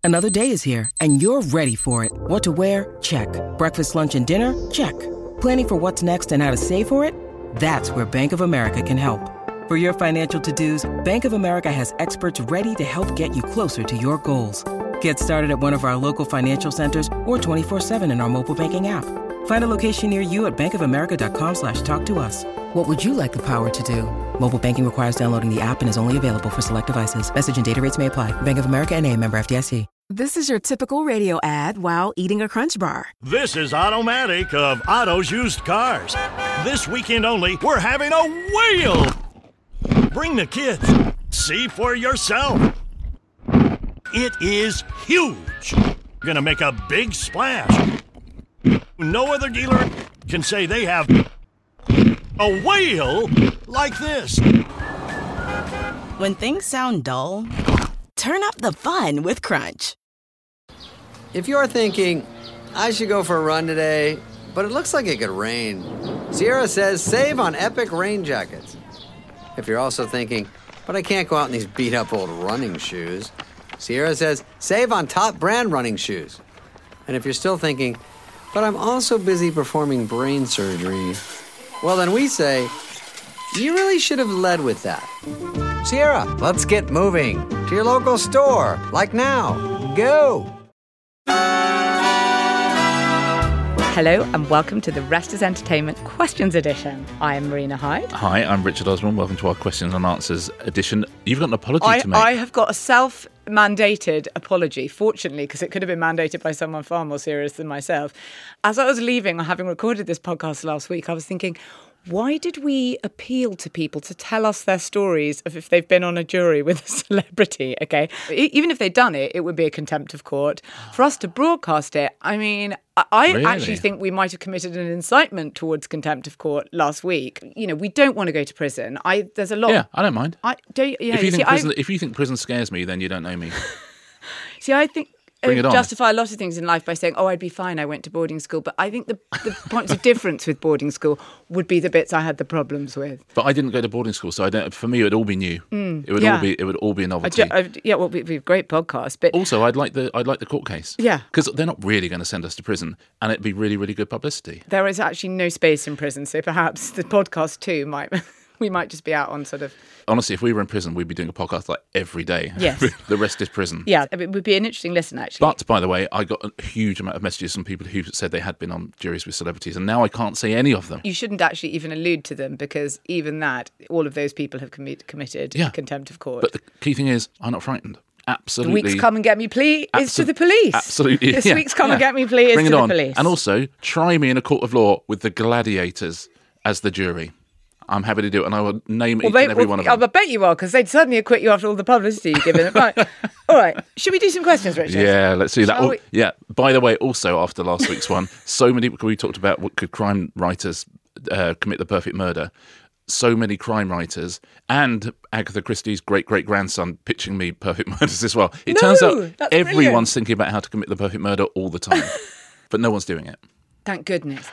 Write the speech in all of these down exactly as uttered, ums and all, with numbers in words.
Another day is here, and you're ready for it. What to wear? Check. Breakfast, lunch, and dinner? Check. Planning for what's next and how to save for it? That's where Bank of America can help. For your financial to-dos, Bank of America has experts ready to help get you closer to your goals. Get started at one of our local financial centers or twenty-four seven in our mobile banking app. Find a location near you at bankofamerica.com slash talk to us. What would you like the power to do? Mobile banking requires downloading the app and is only available for select devices. Message and data rates may apply. Bank of America N A, member F D I C. This is your typical radio ad while eating a Crunch Bar. This is Automatic of Otto's Used Cars. This weekend only, we're having a whale. Bring the kids. See for yourself. It is huge. Gonna make a big splash. No other dealer can say they have a whale like this. When things sound dull, turn up the fun with Crunch. If you're thinking, I should go for a run today, but it looks like it could rain, Sierra says save on epic rain jackets. If you're also thinking, but I can't go out in these beat-up old running shoes, Sierra says save on top brand running shoes. And if you're still thinking, but I'm also busy performing brain surgery, well then we say, you really should have led with that. Sierra, let's get moving to your local store, like now. Go! Hello and welcome to the Rest is Entertainment Questions Edition. I am Marina Hyde. Hi, I'm Richard Osborne. Welcome to our Questions and Answers edition. You've got an apology I, to make. I have got a self-mandated apology, fortunately, because it could have been mandated by someone far more serious than myself. As I was leaving, having recorded this podcast last week, I was thinking, why did we appeal to people to tell us their stories of if they've been on a jury with a celebrity, okay? E- even if they'd done it, it would be a contempt of court. For us to broadcast it, I mean, I, I Really? actually think we might have committed an incitement towards contempt of court last week. You know, we don't want to go to prison. I There's a lot... Yeah, I don't mind. I don't, yeah, if, you see, think prison, I, if you think prison scares me, then you don't know me. see, I think... Bring it on. Justify a lot of things in life by saying, oh, I'd be fine, I went to boarding school. But I think the, the points of difference with boarding school would be the bits I had the problems with. But I didn't go to boarding school, so I don't. For me, it would all be new. Mm, it would yeah. all be. It would all be a I novelty. ju- I, yeah, well, we, we have a great podcast, but Also, I'd like the I'd like the court case. Yeah. Because they're not really going to send us to prison, and it'd be really, really good publicity. there is actually no space in prison, so perhaps the podcast too might we might just be out on sort of Honestly, if we were in prison, we'd be doing a podcast like every day. Yes. The rest is prison. yeah, it would be an interesting listen actually. But, by the way, I got a huge amount of messages from people who said they had been on juries with celebrities, and now I can't say any of them. You shouldn't actually even allude to them because even that, all of those people have commi- committed Yeah. contempt of court. But the key thing is, I'm not frightened. The Absolutely. week's come and get me plea is Absol- to the police. Absolutely. This yeah, week's come yeah. and get me plea is Bring to it the on. police. And also, try me in a court of law with the gladiators as the jury. I'm happy to do it, and I will name Well, each they, and every well, one of them. I bet you are, because they'd certainly acquit you after all the publicity you've given it. Right. All right. Should we do some questions, Richard? Yeah, let's do that. Shall Oh, we? yeah. By the way, also after last week's one, so many we talked about what could crime writers uh, commit the perfect murder. So many crime writers and Agatha Christie's great great grandson pitching me perfect murders as well. It No, turns out that's everyone's brilliant. thinking about how to commit the perfect murder all the time, but no one's doing it. Thank goodness.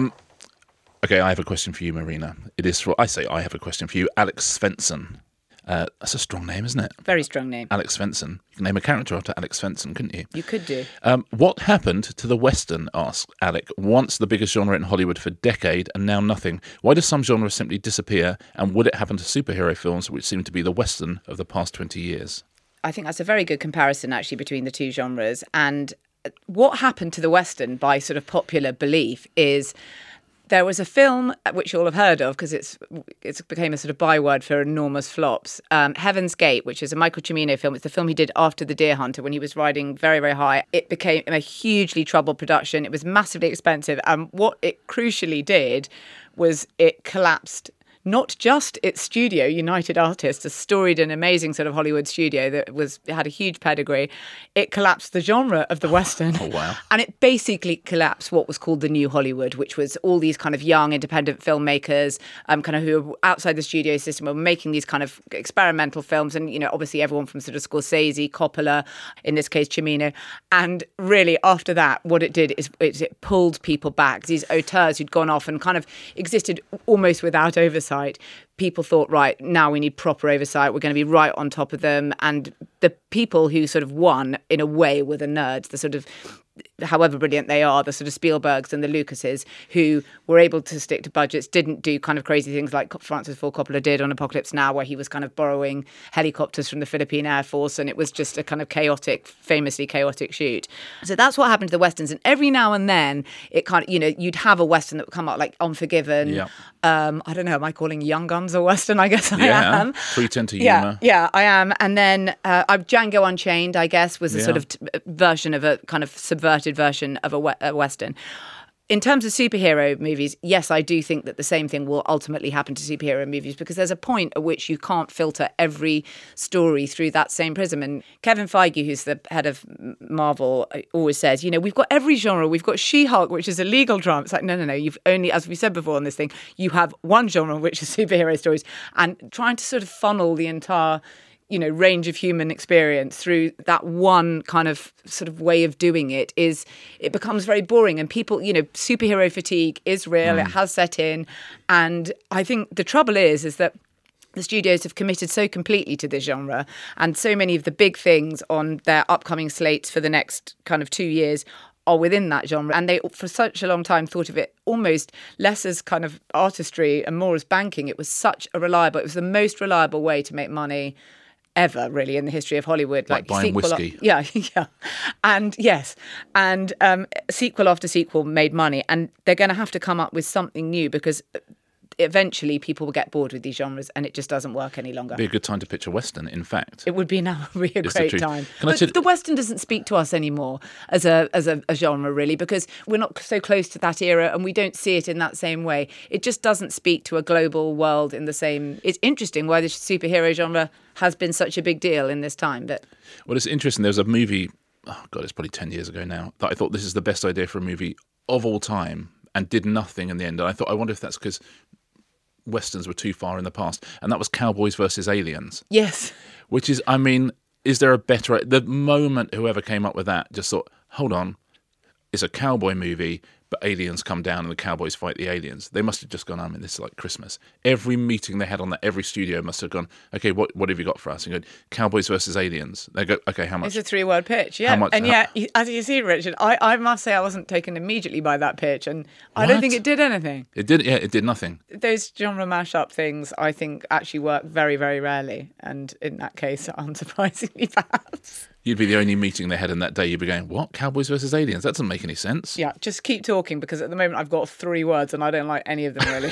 Okay, I have a question for you, Marina. It is for, I say I have a question for you, Alex Svensson. Uh, that's a strong name, isn't it? Very strong name. Alex Svensson. You can name a character after Alex Svensson, couldn't you? You could do. Um, what happened to the Western, asked Alec, once the biggest genre in Hollywood for a decade and now nothing? Why does some genres simply disappear, and would it happen to superhero films, which seem to be the Western of the past twenty years? I think that's a very good comparison, actually, between the two genres. And what happened to the Western, by sort of popular belief, is there was a film which you'll have heard of because it's it's became a sort of byword for enormous flops. Um, Heaven's Gate, which is a Michael Cimino film. It's the film he did after The Deer Hunter when he was riding very, very high. It became a hugely troubled production. It was massively expensive. And what it crucially did was it collapsed not just its studio, United Artists, a storied and amazing sort of Hollywood studio that was had a huge pedigree. It collapsed the genre of the Western. Oh, wow. And it basically collapsed what was called the New Hollywood, which was all these kind of young independent filmmakers, um, kind of who were outside the studio system, were making these kind of experimental films. And, you know, obviously everyone from sort of Scorsese, Coppola, in this case, Cimino. And really after that, what it did is it, it pulled people back. These auteurs who'd gone off and kind of existed almost without oversight people thought, right, now we need proper oversight. We're going to be right on top of them. And the people who sort of won, in a way, were the nerds, the sort of, however brilliant they are, the sort of Spielbergs and the Lucases, who were able to stick to budgets, didn't do kind of crazy things like Francis Ford Coppola did on Apocalypse Now, where he was kind of borrowing helicopters from the Philippine Air Force, and it was just a kind of chaotic, famously chaotic shoot. So that's what happened to the Westerns. And every now and then, it kind of, you know, you'd have a Western that would come out, like Unforgiven. Yeah. Um, I don't know, am I calling Young Guns a Western? I guess I yeah. am. Pretend to yeah, humour. Yeah, I am. And then uh, Django Unchained, I guess, was a Yeah. sort of t- version of a kind of subverted version of a, we- a Western. In terms of superhero movies, yes, I do think that the same thing will ultimately happen to superhero movies, because there's a point at which you can't filter every story through that same prism. And Kevin Feige, who's the head of Marvel, always says, you know, we've got every genre. We've got She-Hulk, which is a legal drama. It's like, no, no, no. You've only, as we said before on this thing, you have one genre, which is superhero stories. And trying to sort of funnel the entire, you know, range of human experience through that one kind of sort of way of doing it is, it becomes very boring. And people, you know, superhero fatigue is real. Mm. It has set in. And I think the trouble is, is that the studios have committed so completely to this genre, and so many of the big things on their upcoming slates for the next kind of two years are within that genre. And they, for such a long time, thought of it almost less as kind of artistry and more as banking. It was such a reliable, it was the most reliable way to make money ever, really, in the history of Hollywood. Like, like buying sequel whiskey. O- yeah, yeah. And yes, and um, sequel after sequel made money, and they're going to have to come up with something new, because eventually people will get bored with these genres and it just doesn't work any longer. It'd be a good time to pitch a Western, in fact. It would be now be a It's the great truth. time. Can I But say- the Western doesn't speak to us anymore as a as a, a genre, really, because we're not so close to that era and we don't see it in that same way. It just doesn't speak to a global world in the same... It's interesting why the superhero genre has been such a big deal in this time. But Well, it's interesting. There was a movie, oh God, it's probably ten years ago now, that I thought this is the best idea for a movie of all time, and did nothing in the end. And I thought, I wonder if that's because Westerns were too far in the past. And that was Cowboys versus Aliens. yes, Which is, I mean, is there a better... The moment whoever came up with that just thought, hold on, it's a cowboy movie, but aliens come down and the cowboys fight the aliens. They must have just gone, I mean, this is like Christmas. Every meeting they had on that, every studio must have gone, okay, what what have you got for us? And go, Cowboys versus Aliens. They go, okay, how much? it's a three-word pitch, yeah. How much- and how- yet, you- as you see, Richard, I, I must say I wasn't taken immediately by that pitch, and I don't What? think it did anything. It did, yeah, it did nothing. Those genre mashup things, I think, actually work very, very rarely, and in that case, unsurprisingly, perhaps. You'd be the only meeting they had in that day. You'd be going, what? Cowboys versus Aliens? That doesn't make any sense. Yeah, just keep talking, because at the moment I've got three words and I don't like any of them really.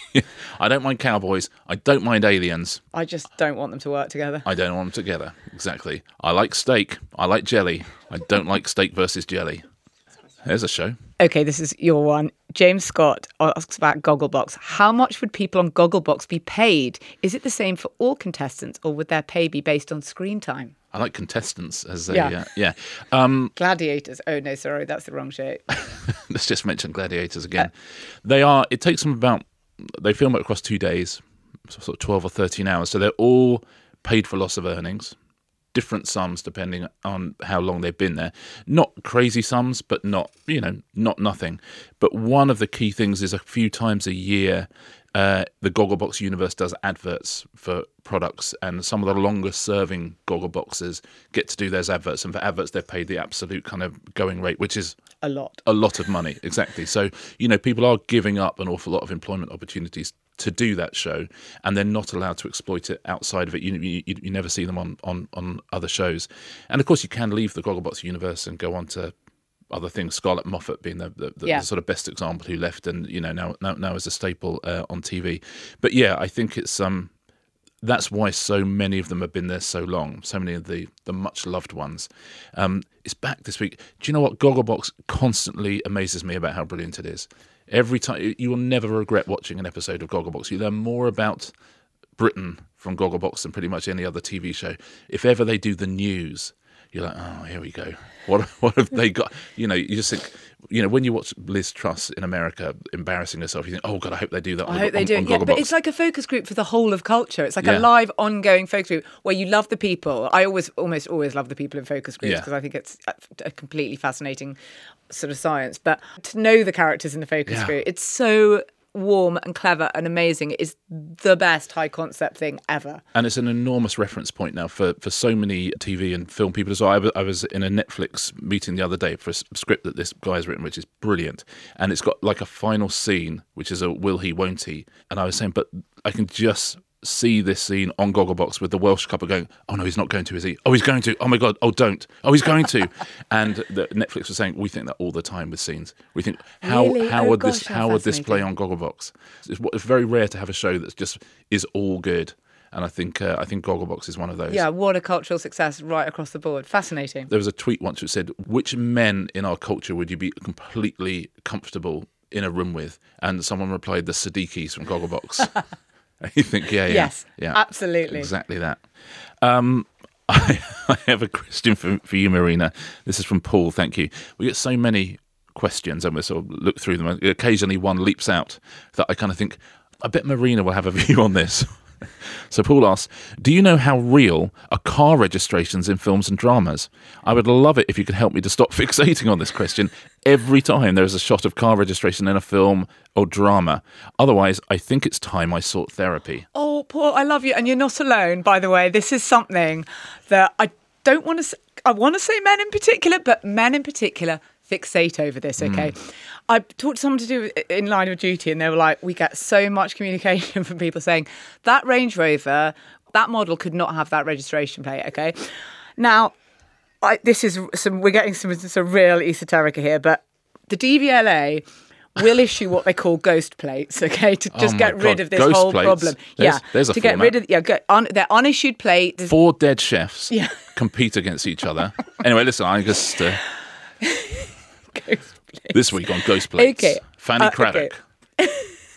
I don't mind cowboys. I don't mind aliens. I just don't want them to work together. I don't want them together. Exactly. I like steak. I like jelly. I don't like steak versus jelly. There's a show. Okay, this is your one. James Scott asks about Gogglebox. How much would people on Gogglebox be paid? Is it the same for all contestants, or would their pay be based on screen time? I like contestants as a... Yeah. Uh, yeah. Um, Gladiators. Oh, no, sorry, that's the wrong shape. let's just mention Gladiators again. They are... It takes them about... They film it across two days, so sort of twelve or thirteen hours. So they're all paid for loss of earnings. Different sums depending on how long they've been there. Not crazy sums, but not, you know, not nothing. But one of the key things is a few times a year, uh, the Gogglebox universe does adverts for products, and some of the longest serving Goggleboxes get to do those adverts. And for adverts, they're paid the absolute kind of going rate, which is A lot. a lot of money. Exactly. So, you know, people are giving up an awful lot of employment opportunities to do that show, and they're not allowed to exploit it outside of it. You, you, you never see them on, on, on other shows. And of course, you can leave the Gogglebox universe and go on to other things. Scarlett Moffat being the, the, the, Yeah. the sort of best example, who left and, you know, now now, now is a staple uh, on T V. But yeah, I think it's um that's why so many of them have been there so long. So many of the the much loved ones. Um, it's back this week. Do you know what? Gogglebox constantly amazes me about how brilliant it is. Every time, you will never regret watching an episode of Gogglebox. You learn more about Britain from Gogglebox than pretty much any other T V show. If ever they do the news, you're like, oh, here we go. What what have they got? You know, you just think, you know, when you watch Liz Truss in America embarrassing herself, you think, oh God, I hope they do that. I on, hope they on, do on it. Yeah, Gogglebox. but it's like a focus group for the whole of culture. It's like Yeah. a live, ongoing focus group where you love the people. I always, almost always love the people in focus groups Yeah. because I think it's a, a completely fascinating sort of science. But to know the characters in the focus Yeah. group, it's so warm and clever and amazing. It is the best high concept thing ever. And it's an enormous reference point now for, for so many T V and film people as well. I was, I was in a Netflix meeting the other day for a script that this guy's written, which is brilliant. And it's got like a final scene, which is a will he, won't he? And I was saying, but I can just see this scene on Gogglebox with the Welsh couple going, oh no, he's not going to, is he? Oh, he's going to. Oh my God. Oh, don't. Oh, he's going to. And the, Netflix was saying, we think that all the time with scenes. We think, how Really? how Oh, would gosh, this how how would this play on fascinating. Gogglebox? It's, it's very rare to have a show that's just is all good. And I think uh, I think Gogglebox is one of those. Yeah, what a cultural success right across the board. Fascinating. There was a tweet once which said, which men in our culture would you be completely comfortable in a room with? And someone replied, the Siddiquis from Gogglebox. And you think, yeah, yeah. Yes, yeah, absolutely. Exactly that. Um, I, I have a question for, for you, Marina. This is from Paul, thank you. We get so many questions and we sort of look through them. Occasionally one leaps out that I kind of think, I bet Marina will have a view on this. So Paul asks, do you know how real are car registrations in films and dramas? I would love it if you could help me to stop fixating on this question every time there is a shot of car registration in a film or drama. Otherwise, I think it's time I sought therapy. Oh, Paul, I love you. And you're not alone, by the way. This is something that I don't want to say, I want to say men in particular, but men in particular fixate over this, okay? Mm. I talked to someone to do in Line of Duty and they were like, we get so much communication from people saying that Range Rover, that model could not have that registration plate, okay? Now, I, this is some, we're getting some, some real esoterica here, but the D V L A will issue what they call ghost plates, okay, to just oh get God. rid of this ghost whole plates. problem. There's, yeah, there's a to get format. rid of, yeah, go, un, they're unissued plates. Four dead chefs Yeah. compete against each other. Anyway, listen, I just... Uh, this week on Ghost Plates, Okay. Fanny Uh, Craddock. okay.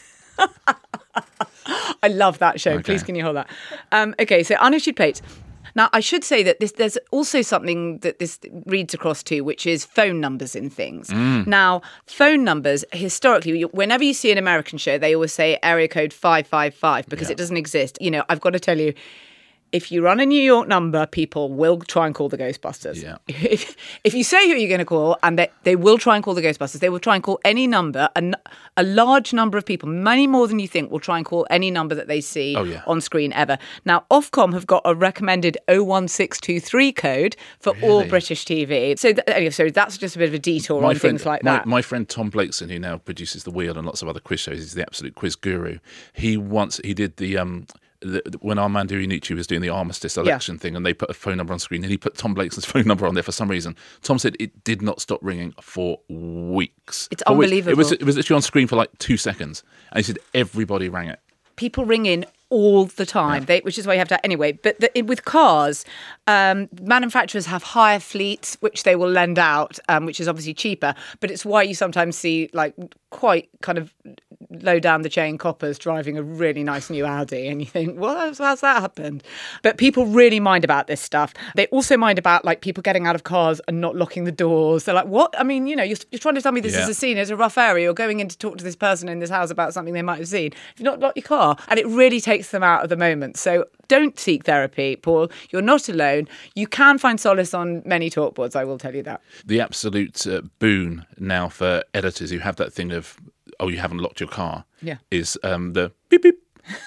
I love that show. Okay. Please, can you hold that? Um, okay, so unissued plates. Now, I should say that this, there's also something that this reads across to, which is phone numbers in things. Mm. Now, phone numbers, historically, whenever you see an American show, they always say area code five five five because Yeah. it doesn't exist. You know, I've got to tell you, if you run a New York number, people will try and call the Ghostbusters. Yeah. If, if you say who you're going to call, and they, they will try and call the Ghostbusters, they will try and call any number. And a large number of people, many more than you think, will try and call any number that they see Oh, yeah. on screen ever. Now, Ofcom have got a recommended oh one six two three code for all Really? British T V. So, th- anyway, so that's just a bit of a detour on friend, things like my, that. My friend Tom Blakeson, who now produces The Wheel and lots of other quiz shows, he's the absolute quiz guru. He once, he did the... Um, The, when Armando Iannucci was doing the armistice election yeah. thing and they put a phone number on screen and he put Tom Blakeson's phone number on there for some reason. Tom said it did not stop ringing for weeks. It's for unbelievable. Weeks. It was it was literally on screen for like two seconds. And he said everybody rang it. People ring in all the time, Yeah. they, which is why you have to anyway. But the, with cars, um, manufacturers have hire fleets, which they will lend out, um, which is obviously cheaper. But it's why you sometimes see like quite kind of low down the chain coppers driving a really nice new Audi, and you think, well, how's, how's that happened? But people really mind about this stuff. They also mind about like people getting out of cars and not locking the doors. They're like, what? I mean, you know, you're, you're trying to tell me this Yeah. is a scene, it's a rough area. You're going in to talk to this person in this house about something they might have seen. If you've not locked your car, and it really takes them out of the moment. So don't seek therapy, Paul. You're not alone. You can find solace on many talk boards, I will tell you that. The absolute uh, boon now for editors who have that thing of, oh, you haven't locked your car, Yeah. is um, the beep beep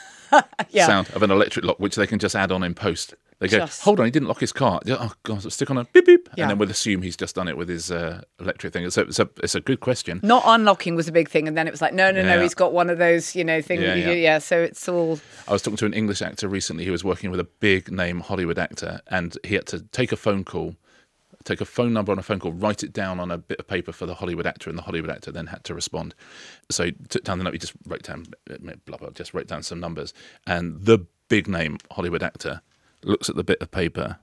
Yeah. sound of an electric lock, which they can just add on in post. They go, Just- hold on, he didn't lock his car. Yeah, oh, God, so stick on a beep beep. Yeah. And then we'll assume he's just done it with his uh, electric thing. It's a, it's, a, it's a good question. Not unlocking was a big thing, and then it was like, no, no, no, Yeah. he's got one of those, you know, things. Yeah, Yeah, yeah. yeah. So it's all. I was talking to an English actor recently who was working with a big name Hollywood actor, and he had to take a phone call, take a phone number on a phone call, write it down on a bit of paper for the Hollywood actor, and the Hollywood actor then had to respond. So he took down the note, he just wrote down, blah, blah, just wrote down some numbers. And the big name Hollywood actor looks at the bit of paper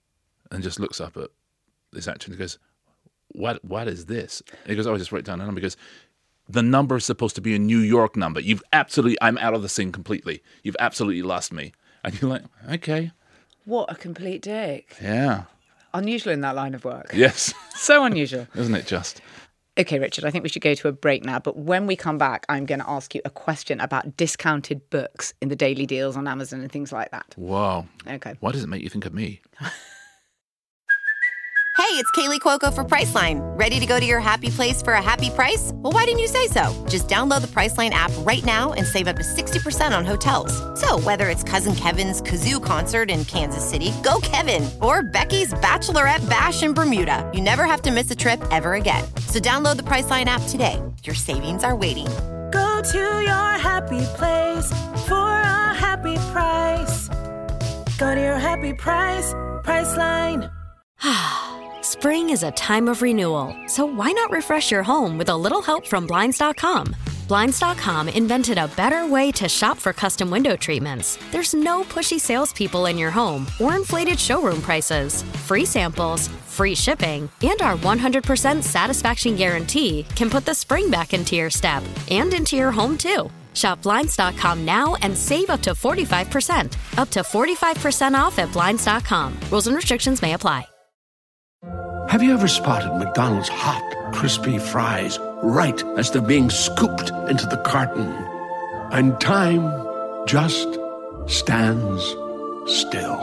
and just looks up at this actor and goes, what, what is this? And he goes, oh, I just wrote down a number. He goes, the number is supposed to be a New York number. You've absolutely, I'm out of the scene completely. You've absolutely lost me. And you're like, okay. What a complete dick. Yeah. Unusual in that line of work. Yes. So unusual. Isn't it just? Okay, Richard, I think we should go to a break now. But when we come back, I'm going to ask you a question about discounted books in the daily deals on Amazon and things like that. Wow. Okay. Why does it make you think of me? Hey, it's Kaylee Cuoco for Priceline. Ready to go to your happy place for a happy price? Well, why didn't you say so? Just download the Priceline app right now and save up to sixty percent on hotels. So whether it's Cousin Kevin's Kazoo Concert in Kansas City, go Kevin, or Becky's Bachelorette Bash in Bermuda, you never have to miss a trip ever again. So download the Priceline app today. Your savings are waiting. Go to your happy place for a happy price. Go to your happy price, Priceline. Spring is a time of renewal, so why not refresh your home with a little help from Blinds dot com? Blinds dot com invented a better way to shop for custom window treatments. There's no pushy salespeople in your home or inflated showroom prices. Free samples, free shipping, and our one hundred percent satisfaction guarantee can put the spring back into your step and into your home, too. Shop Blinds dot com now and save up to forty-five percent. Up to forty-five percent off at Blinds dot com. Rules and restrictions may apply. Have you ever spotted McDonald's hot, crispy fries right as they're being scooped into the carton? And time just stands still.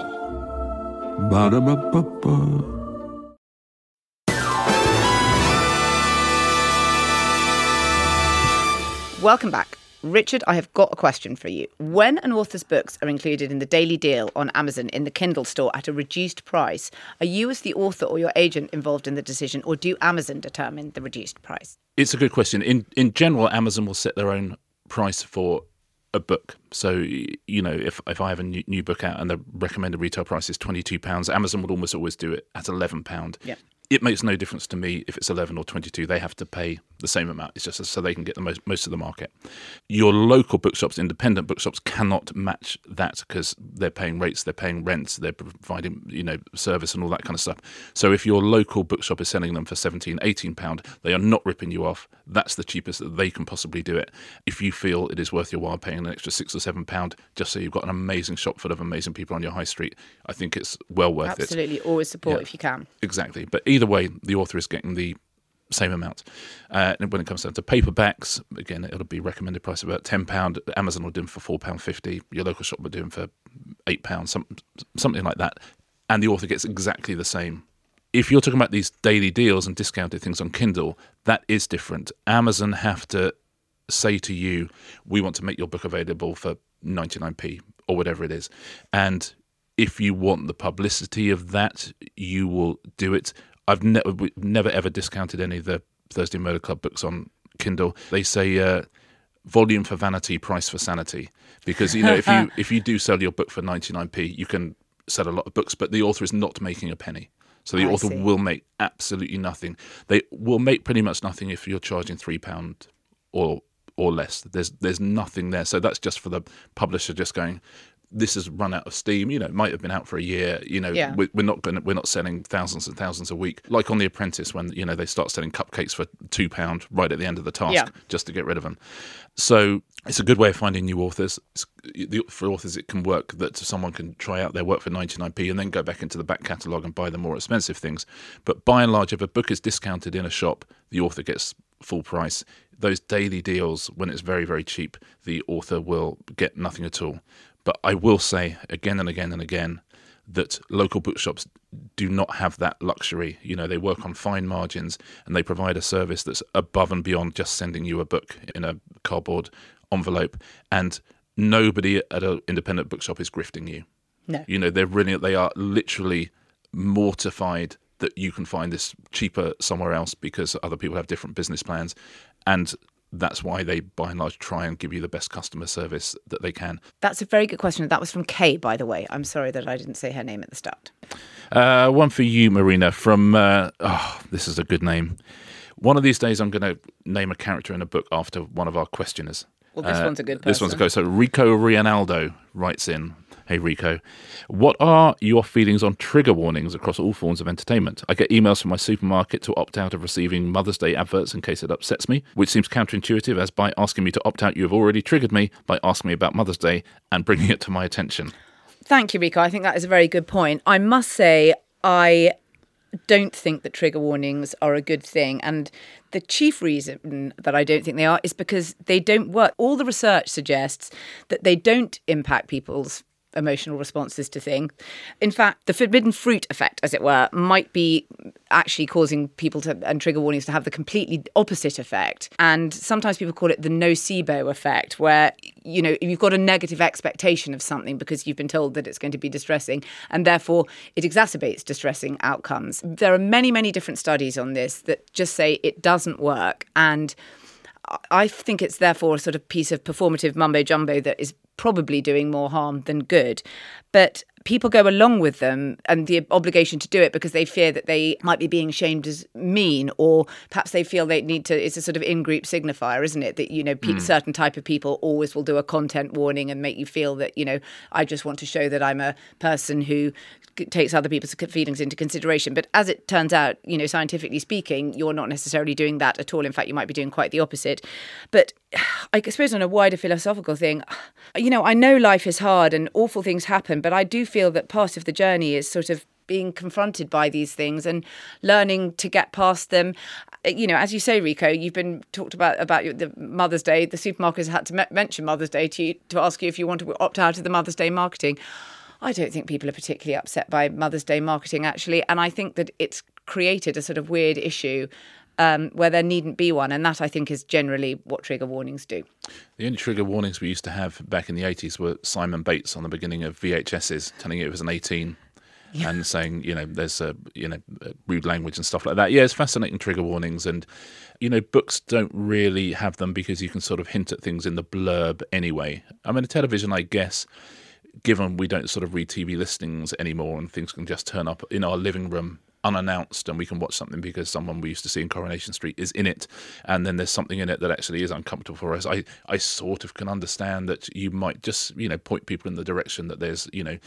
Ba-da-ba-ba-ba. Welcome back. Richard, I have got a question for you. When an author's books are included in the daily deal on Amazon in the Kindle store at a reduced price, are you as the author or your agent involved in the decision, or do Amazon determine the reduced price? It's a good question. In in general, Amazon will set their own price for a book. So, you know, if, if I have a new, new book out and the recommended retail price is twenty-two pounds, Amazon would almost always do it at eleven pounds. Yeah. It makes no difference to me if it's eleven or twenty-two. They have to pay the same amount. It's just so they can get the most most of the market. Your local bookshops, independent bookshops, cannot match that because they're paying rates, they're paying rents, they're providing, you know, service and all that kind of stuff. So if your local bookshop is selling them for seventeen, eighteen pounds, they are not ripping you off. That's the cheapest that they can possibly do it. If you feel it is worth your while paying an extra six or seven pounds just so you've got an amazing shop full of amazing people on your high street, I think it's well worth Absolutely. it. Absolutely. Always support Yeah. if you can. Exactly. But either way, the author is getting the same amount. Uh, and when it comes down to paperbacks, again, it'll be recommended price of about ten pounds. Amazon will do them for four pounds fifty. Your local shop will do them for eight pounds, some, something like that. And the author gets exactly the same. If you're talking about these daily deals and discounted things on Kindle, that is different. Amazon have to say to you, we want to make your book available for ninety-nine p or whatever it is. And if you want the publicity of that, you will do it. I've never never ever discounted any of the Thursday Murder Club books on Kindle. They say uh, volume for vanity, price for sanity. Because, you know, if you if you do sell your book for ninety-nine p, you can sell a lot of books, but the author is not making a penny. So the I author see. will make absolutely nothing. They will make pretty much nothing if you're charging three pounds or or less. There's there's nothing there. So that's just for the publisher just going, this has run out of steam. You know, it might have been out for a year. You know, Yeah. we're, we're not going. We're not selling thousands and thousands a week, like on The Apprentice, when you know they start selling cupcakes for two pound right at the end of the task, Yeah. just to get rid of them. So it's a good way of finding new authors. It's, the, for authors, it can work that someone can try out their work for ninety-nine p and then go back into the back catalogue and buy the more expensive things. But by and large, if a book is discounted in a shop, the author gets full price. Those daily deals, when it's very, very cheap, the author will get nothing at all. But I will say again and again and again that local bookshops do not have that luxury. You know, they work on fine margins and they provide a service that's above and beyond just sending you a book in a cardboard envelope. And nobody at an independent bookshop is grifting you. No. You know, they're really, they are literally mortified that you can find this cheaper somewhere else because other people have different business plans. And that's why they, by and large, try and give you the best customer service that they can. That's a very good question. That was from Kay, by the way. I'm sorry that I didn't say her name at the start. Uh, one for you, Marina, from, uh, oh, this is a good name. One of these days, I'm going to name a character in a book after one of our questioners. Well, this Uh, one's a good person. This one's a good. So Rico Rianaldo writes in, hey Rico, what are your feelings on trigger warnings across all forms of entertainment? I get emails from my supermarket to opt out of receiving Mother's Day adverts in case it upsets me, which seems counterintuitive as by asking me to opt out, you have already triggered me by asking me about Mother's Day and bringing it to my attention. Thank you, Rico. I think that is a very good point. I must say, I don't think that trigger warnings are a good thing. And the chief reason that I don't think they are is because they don't work. All the research suggests that they don't impact people's emotional responses to things. In fact, the forbidden fruit effect, as it were, might be actually causing people to, and trigger warnings to have the completely opposite effect. And sometimes people call it the nocebo effect, where, you know, you've got a negative expectation of something because you've been told that it's going to be distressing, and therefore it exacerbates distressing outcomes. There are many, many different studies on this that just say it doesn't work. And I think it's therefore a sort of piece of performative mumbo-jumbo that is probably doing more harm than good. But people go along with them and the obligation to do it because they fear that they might be being shamed as mean, or perhaps they feel they need to. It's a sort of in-group signifier, isn't it? That, you know, pe- mm. certain type of people always will do a content warning and make you feel that, you know, I just want to show that I'm a person who takes other people's feelings into consideration. But as it turns out, you know, scientifically speaking, you're not necessarily doing that at all. In fact, you might be doing quite the opposite. But I suppose on a wider philosophical thing, you know, I know life is hard and awful things happen, but I do feel that part of the journey is sort of being confronted by these things and learning to get past them. You know, as you say, Rico, you've been talked about about the Mother's Day. The supermarkets had to me- mention Mother's Day to you, to ask you if you want to opt out of the Mother's Day marketing. I don't think people are particularly upset by Mother's Day marketing, actually. And I think that it's created a sort of weird issue um, where there needn't be one. And that, I think, is generally what trigger warnings do. The only trigger warnings we used to have back in the eighties were Simon Bates on the beginning of V H S's, telling you it was an eighteen. Yeah. And saying, you know, there's a, you know, rude language and stuff like that. Yeah, it's fascinating trigger warnings. And, you know, books don't really have them because you can sort of hint at things in the blurb anyway. I mean, a television, I guess, given we don't sort of read T V listings anymore and things can just turn up in our living room unannounced and we can watch something because someone we used to see in Coronation Street is in it, and then there's something in it that actually is uncomfortable for us. I, I sort of can understand that you might just, you know, point people in the direction that there's, you know,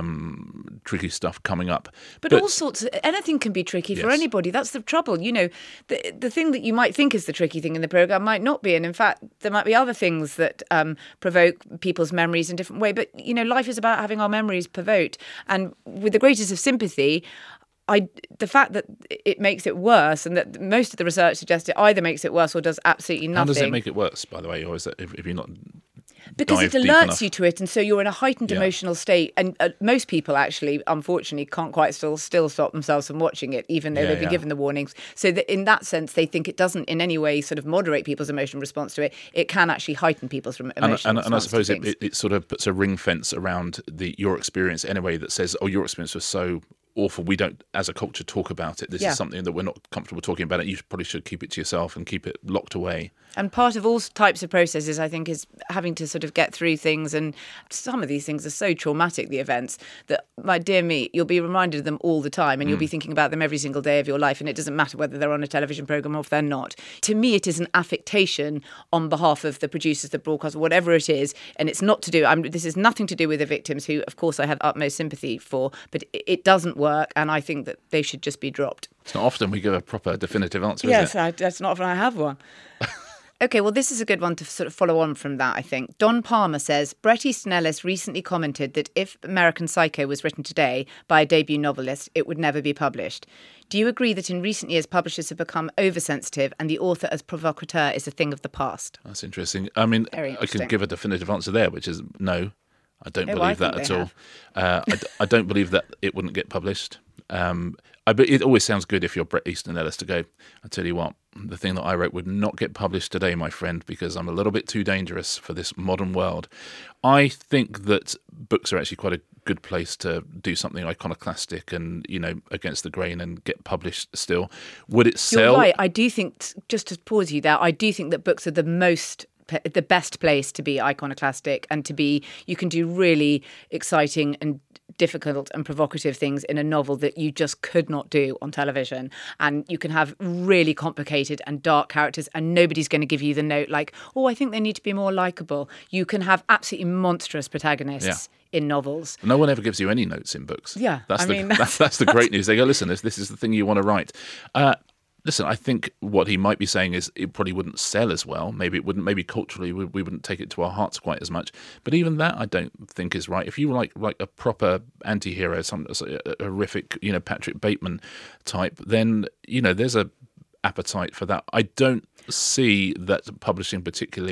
um, tricky stuff coming up. But, but all sorts of, anything can be tricky yes. for anybody. That's the trouble. You know, the the thing that you might think is the tricky thing in the programme might not be. And in fact, there might be other things that um, provoke people's memories in a different way. But, you know, life is about having our memories provoked. And with the greatest of sympathy, I, the fact that it makes it worse, and that most of the research suggests it either makes it worse or does absolutely nothing. How does it make it worse, by the way, or is that if, if you're not? Because it alerts you to it, and so you're in a heightened yeah. emotional state. And uh, most people actually, unfortunately, can't quite still still stop themselves from watching it, even though yeah, they've been yeah. given the warnings. So that in that sense, they think it doesn't in any way sort of moderate people's emotional response to it. It can actually heighten people's emotional and, response. And, and I suppose to it, it, it sort of puts a ring fence around the your experience anyway that says, oh, your experience was so awful, we don't, as a culture, talk about it. This yeah. is something that we're not comfortable talking about. It. You probably should keep it to yourself and keep it locked away. And part of all types of processes, I think, is having to sort of get through things. And some of these things are so traumatic, the events, that, my dear me, you'll be reminded of them all the time and mm. you'll be thinking about them every single day of your life. And it doesn't matter whether they're on a television programme or if they're not. To me, it is an affectation on behalf of the producers, the broadcast, whatever it is. And it's not to do, I'm, this is nothing to do with the victims, who, of course, I have utmost sympathy for. But it, it doesn't work. And I think that they should just be dropped. It's not often we give a proper definitive answer, yes, is it? Yes, that's not often I have one. OK, well, this is a good one to sort of follow on from that, I think. Don Palmer says, Bret Easton Ellis recently commented that if American Psycho was written today by a debut novelist, it would never be published. Do you agree that in recent years publishers have become oversensitive and the author as provocateur is a thing of the past? That's interesting. I mean, I can give a definitive answer there, which is no. I don't oh, believe I that at all. Uh, I, d- I don't believe that it wouldn't get published. Um, I, but it always sounds good if you're Bret Easton Ellis to go, I tell you what, the thing that I wrote would not get published today, my friend, because I'm a little bit too dangerous for this modern world. I think that books are actually quite a good place to do something iconoclastic and, you know, against the grain and get published still. Would it sell? You're right. I do think, just to pause you there, I do think that books are the most the best place to be iconoclastic and to be, you can do really exciting and difficult and provocative things in a novel that you just could not do on television. And you can have really complicated and dark characters and nobody's going to give you the note like, oh, I think they need to be more likeable. You can have absolutely monstrous protagonists. Yeah. In novels. No one ever gives you any notes in books. Yeah, that's I the mean, that's, that's, that's the great news. They go, listen, this this is the thing you want to write. Uh, listen, I think what he might be saying is it probably wouldn't sell as well. Maybe it wouldn't. Maybe culturally we, we wouldn't take it to our hearts quite as much. But even that, I don't think is right. If you like like a proper anti-hero, some a horrific, you know, Patrick Bateman type, then you know there's a appetite for that. I don't see that publishing particularly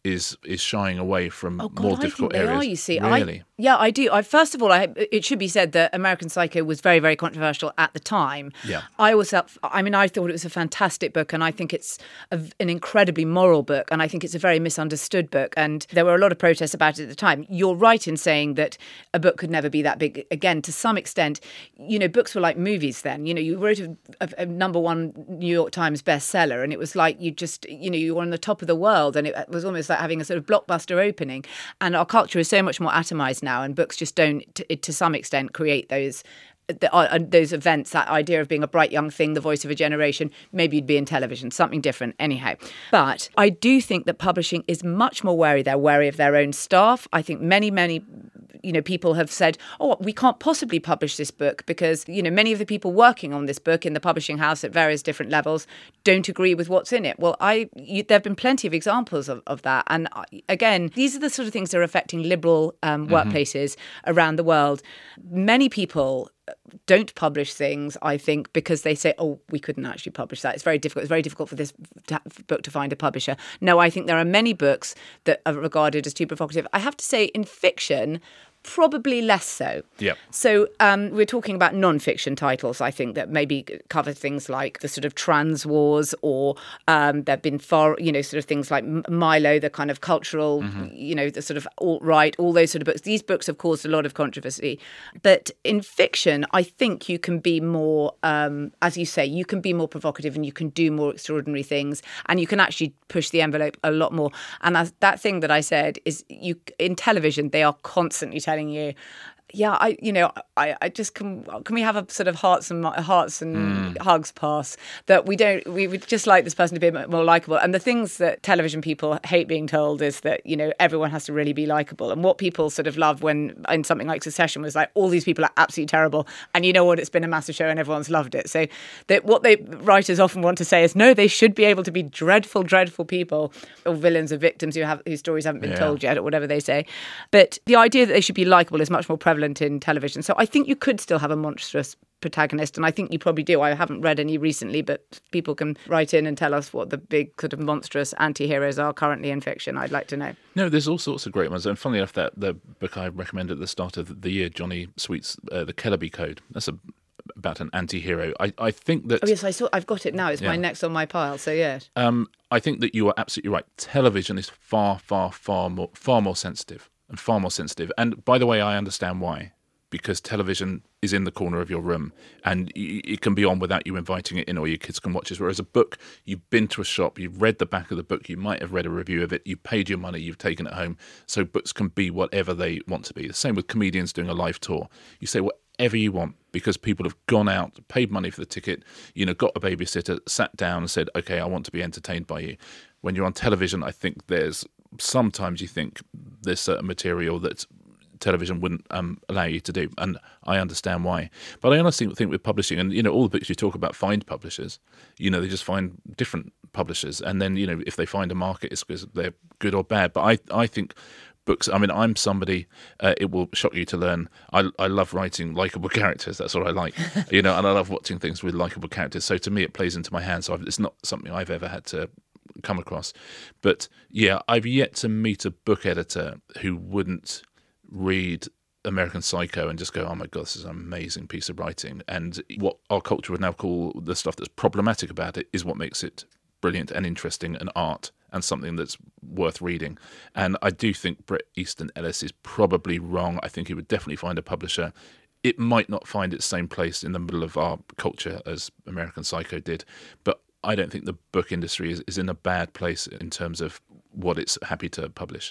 is is shying away from Oh, God, more I difficult think they areas. are, you see. Really? I, yeah, I do. I, first of all, I, it should be said that American Psycho was very, very controversial at the time. Yeah. I was, I mean, I thought it was a fantastic book, and I think it's a, an incredibly moral book, and I think it's a very misunderstood book. And there were a lot of protests about it at the time. You're right in saying that a book could never be that big again. To some extent, you know, books were like movies then. You know, you wrote a, a, a number one New York Times bestseller, and it was like you just, you know, you were on the top of the world, and it was almost like having a sort of blockbuster opening. And our culture is so much more atomized now, and books just don't, to, to some extent, create those the, uh, those events, that idea of being a bright young thing, the voice of a generation. Maybe you'd be in television, something different anyhow. But I do think that publishing is much more wary. They're wary of their own staff. I think many, many, you know, people have said, oh, we can't possibly publish this book because, you know, many of the people working on this book in the publishing house at various different levels don't agree with what's in it. Well, I you, there have been plenty of examples of, of that. And I, again, these are the sort of things that are affecting liberal um, workplaces mm-hmm. around the world. Many people don't publish things, I think, because they say, oh, we couldn't actually publish that. It's very difficult. It's very difficult for this book to find a publisher. No, I think there are many books that are regarded as too provocative. I have to say, in fiction, probably less so. Yeah. So um, we're talking about non-fiction titles, I think, that maybe cover things like the sort of trans wars, or um, there have been far, you know, sort of things like Milo, the kind of cultural, mm-hmm. you know, the sort of alt-right, all those sort of books. These books have caused a lot of controversy. But in fiction, I think you can be more, um, as you say, you can be more provocative and you can do more extraordinary things, and you can actually push the envelope a lot more. And as that thing that I said is, you in television, they are constantly telling you, yeah, I, you know, I, I just can. Can we have a sort of hearts and hearts and mm. hugs pass that we don't? We would just like this person to be a bit more likable. And the things that television people hate being told is that, you know, everyone has to really be likable. And what people sort of love when in something like Succession was like, all these people are absolutely terrible, and you know what? It's been a massive show and everyone's loved it. So that what they writers often want to say is, no, they should be able to be dreadful, dreadful people, or villains or victims who have whose stories haven't been yeah. told yet, or whatever they say. But the idea that they should be likable is much more prevalent in television. So I think you could still have a monstrous protagonist, and I think you probably do. I haven't read any recently, but people can write in and tell us what the big sort of monstrous anti-heroes are currently in fiction. I'd like to know. No, there's all sorts of great ones. And funnily enough, that the book I recommended at the start of the year, Johnny Sweet's uh, The Kellerby Code, that's a about an anti-hero. I, I think that... Oh, yes, I saw. I've got it now. It's yeah. my next on my pile, so yes. Um, I think that you are absolutely right. Television is far, far, far more, far more sensitive. And far more sensitive. And by the way, I understand why. Because television is in the corner of your room and it can be on without you inviting it in, or your kids can watch it. Whereas a book, you've been to a shop, you've read the back of the book, you might have read a review of it, you paid your money, you've taken it home. So books can be whatever they want to be. The same with comedians doing a live tour. You say whatever you want because people have gone out, paid money for the ticket, you know, got a babysitter, sat down and said, okay, I want to be entertained by you. When you're on television, I think there's sometimes you think there's certain material that's television wouldn't um, allow you to do, and I understand why. But I honestly think with publishing, and you know, all the books you talk about find publishers. You know, they just find different publishers, and then you know, if they find a market, it's because they're good or bad. But I, I think books. I mean, I'm somebody. Uh, it will shock you to learn. I, I love writing likable characters. That's what I like. You know, and I love watching things with likable characters. So to me, it plays into my hands. So I've, it's not something I've ever had to come across. But yeah, I've yet to meet a book editor who wouldn't read American Psycho and just go, oh my God, this is an amazing piece of writing. And what our culture would now call the stuff that's problematic about it is what makes it brilliant and interesting and art and something that's worth reading. And I do think Bret Easton Ellis is probably wrong. I think he would definitely find a publisher. It might not find its same place in the middle of our culture as American Psycho did, but I don't think the book industry is, is in a bad place in terms of what it's happy to publish.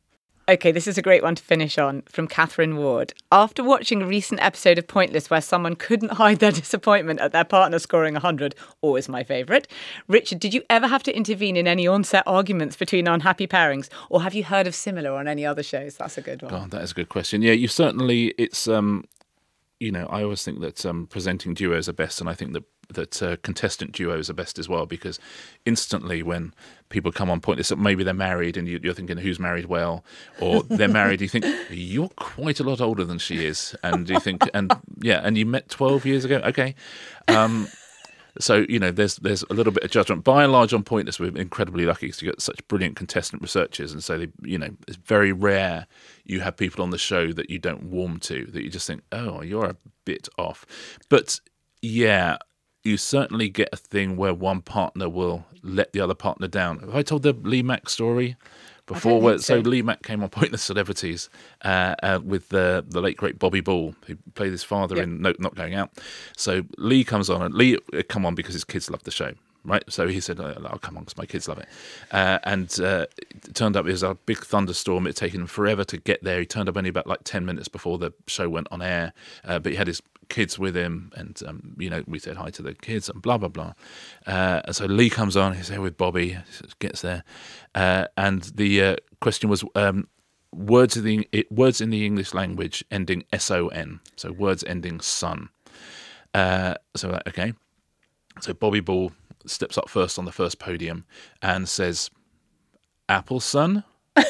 Okay, this is a great one to finish on from Catherine Ward. After watching a recent episode of Pointless where someone couldn't hide their disappointment at their partner scoring one hundred, always my favourite, Richard, did you ever have to intervene in any on-set arguments between unhappy pairings, or have you heard of similar on any other shows? That's a good one. God, that is a good question. Yeah, you certainly, it's, um, you know, I always think that um, presenting duos are best, and I think that that uh, contestant duos are best as well, because instantly when people come on Pointless, maybe they're married and you, you're thinking who's married well, or they're married, you think you're quite a lot older than she is, and you think, and yeah, and you met twelve years ago, okay. Um, so you know, there's there's a little bit of judgment. By and large, on Pointless, we're incredibly lucky because you get such brilliant contestant researchers, and so they, you know, it's very rare you have people on the show that you don't warm to, that you just think, oh, you're a bit off. But yeah, you certainly get a thing where one partner will let the other partner down. Have I told the Lee Mack story before? Where, so. so Lee Mack came on Pointless Celebrities uh, uh, with the the late great Bobby Ball, who played his father yep. in No, Not Going Out. So Lee comes on, and Lee had come on because his kids loved the show. Right, so he said, oh, "I'll come on because my kids love it," uh, and uh, it turned up it was a big thunderstorm. It had taken him forever to get there. He turned up only about like ten minutes before the show went on air, uh, but he had his kids with him, and um, you know, we said hi to the kids and blah blah blah. Uh, and so Lee comes on. He's there with Bobby. Gets there, uh, and the uh, question was um, words in the it, words in the English language ending S O N. So words ending son. Uh, so like, okay, so Bobby Ball steps up first on the first podium and says, "Apple son."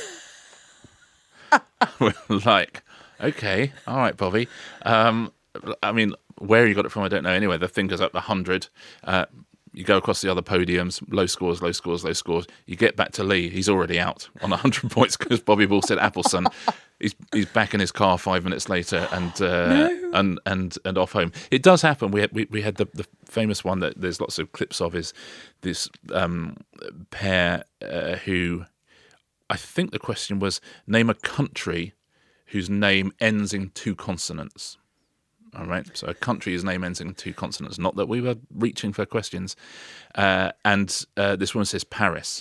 We're like, okay, all right, Bobby. Um, I mean, where you got it from, I don't know. Anyway, the thing goes up to one hundred. Uh, you go across the other podiums, low scores, low scores, low scores. You get back to Lee. He's already out on one hundred points because Bobby Ball said Apple son. He's he's back in his car five minutes later and uh, no. and and and off home. It does happen. We had, we, we had the, the famous one that there's lots of clips of is this um, pair uh, who, I think the question was, name a country whose name ends in two consonants. All right, so a country's name ends in two consonants. Not that we were reaching for questions. Uh, and uh, this one says Paris.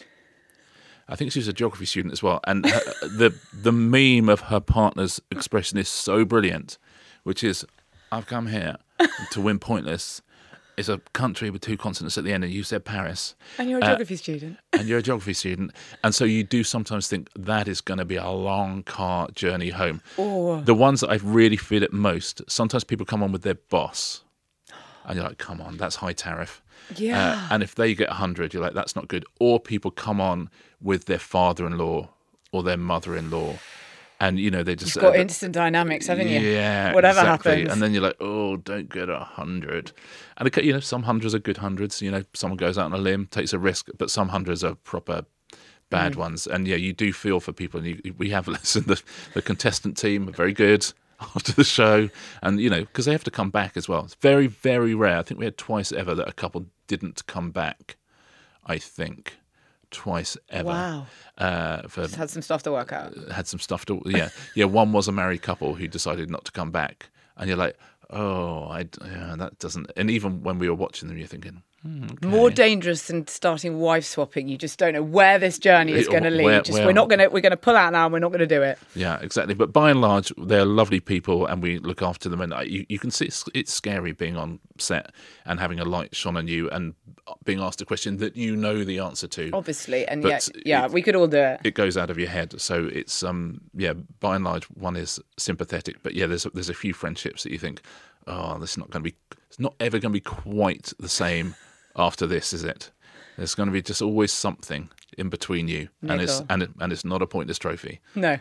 I think she's a geography student as well. And her, the the meme of her partner's expression is so brilliant, which is, I've come here to win Pointless. It's a country with two consonants at the end, and you said Paris. And you're a geography uh, student. And you're a geography student. And so you do sometimes think that is going to be a long car journey home. Oh. The ones that I really feel it most, sometimes people come on with their boss. And you're like, come on, that's high tariff. Yeah. Uh, and if they get one hundred, you're like, that's not good. Or people come on with their father-in-law or their mother-in-law. And, you know, they just... You've got uh, instant dynamics, haven't you? Yeah, Whatever exactly. happens. And then you're like, oh, don't get a hundred. And, you know, some hundreds are good hundreds. You know, someone goes out on a limb, takes a risk, but some hundreds are proper bad mm. ones. And, yeah, you do feel for people. And you, we have listened, the, the contestant team are very good after the show. And, you know, because they have to come back as well. It's very, very rare. I think we had twice ever that a couple didn't come back, I think. Twice ever. Wow. Uh, for, Just had some stuff to work out. Had some stuff to, yeah. Yeah, one was a married couple who decided not to come back. And you're like, oh, I, yeah, that doesn't... And even when we were watching them, you're thinking... Hmm, okay. More dangerous than starting wife swapping. You just don't know where this journey is going to lead. Where, just where, we're not going to we're going to pull out now, and we're not going to do it. Yeah, exactly. But by and large, they're lovely people, and we look after them. And you, you can see it's, it's scary being on set and having a light shone on you and being asked a question that you know the answer to. Obviously, and but yet, yeah, it, we could all do it. It goes out of your head. So it's um yeah. By and large, one is sympathetic, but yeah, there's a, there's a few friendships that you think, oh, this is not going to be. It's not ever going to be quite the same. After this, is it? There's going to be just always something in between you, Nickel. and it's and it, and it's not a Pointless trophy. No.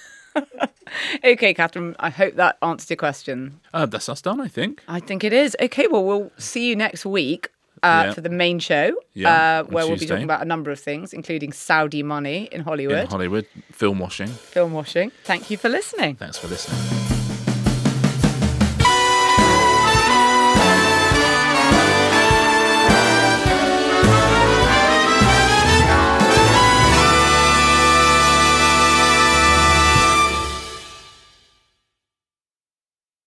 Okay, Catherine. I hope that answered your question. Uh, that's us done, I think. I think it is. Okay, well, we'll see you next week uh, yeah. for the main show, yeah, uh, where we'll be Tuesday. talking about a number of things, including Saudi money in Hollywood. In Hollywood, film washing. Film washing. Thank you for listening. Thanks for listening.